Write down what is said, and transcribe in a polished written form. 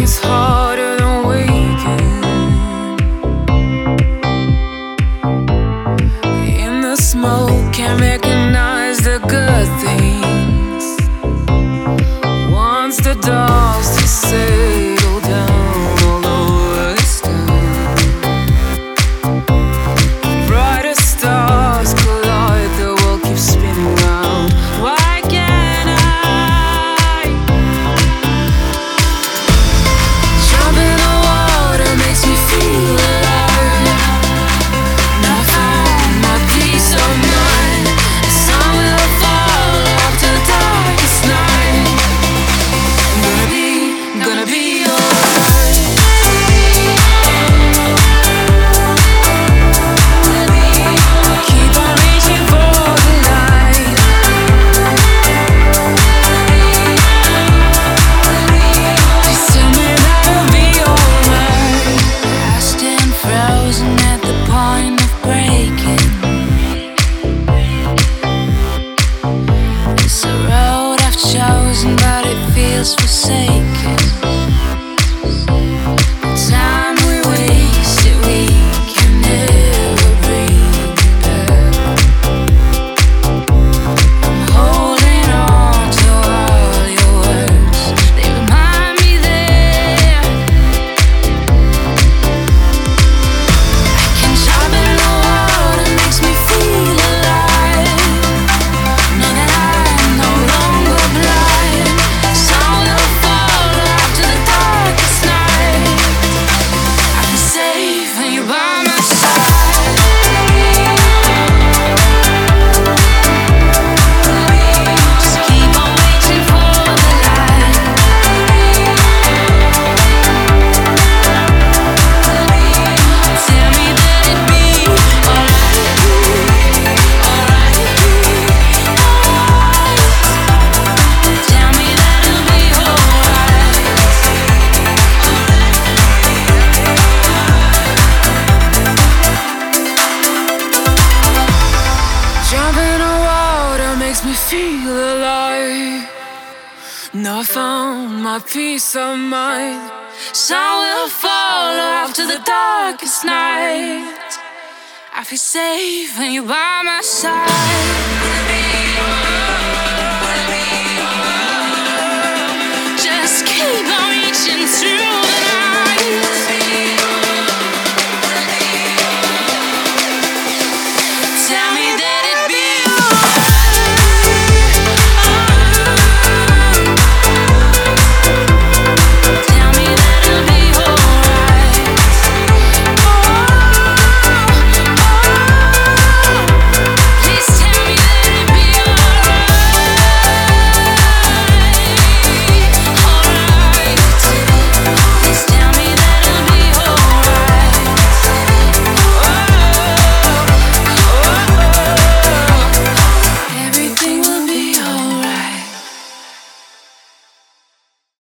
is harder than waking. In the smoke, can't recognize the good things. Once the dust has settled down all over this town, brighter stars collide, the world keeps spinning round. Why can't I jump in the water? Makes me feel alive. Now I found my peace of mind. The sun will fall after the darkest night. Gonna be alright. Keep on reaching for the light. Just tell me that it'll be alright. I stand frozen at the point of breaking. It's a road I've chosen, but it feels forsaken. The time we wasted, we can never bring back. I'm holding on to all your words. They remind me that I can jump in the water, makes me feel alive. Know that I'm no longer blind. Sun will fall after the darkest night. I feel safe when you're by my side. Just keep on reaching for the light. Tell me that it'd be alright, alright, alright. Tell me that it'll be alright. Jump in the water makes me feel alive. Now I found my peace of mind. Sun will fall after the darkest night. I feel safe when you're by my side. Just keep on reaching through.